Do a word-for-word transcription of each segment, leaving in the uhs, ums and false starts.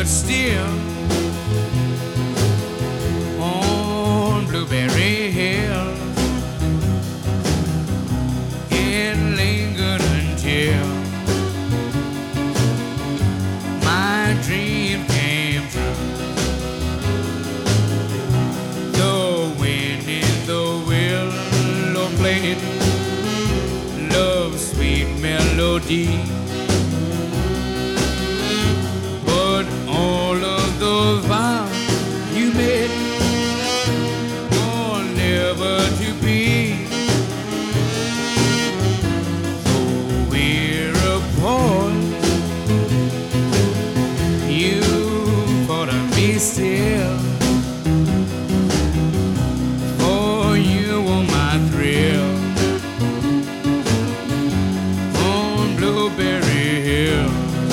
still on Blueberry Hill. It lingered until my dream came true. The wind in the willow played love's sweet melody. But all of the vows you made are never to be. Though we're apart, you thought of me still. For you were my thrill on Blueberry Hill.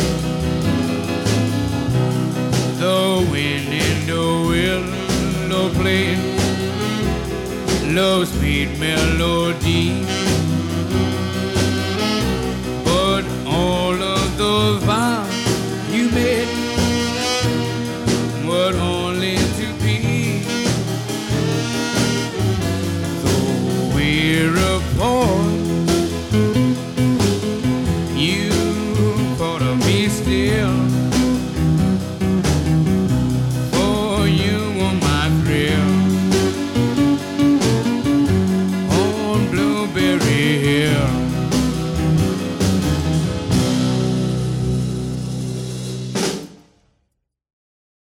The wind in the willow played love's sweet melody.